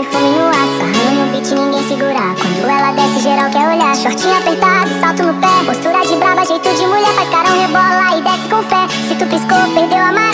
perfume no ar, sarrando no beat, ninguém segurar. Quando ela desce, geral quer olhar. Shortinho apertado, salto no pé, postura de braba, jeito de mulher, faz carão, rebola e desce com fé. Se tu piscou, perdeu a maré.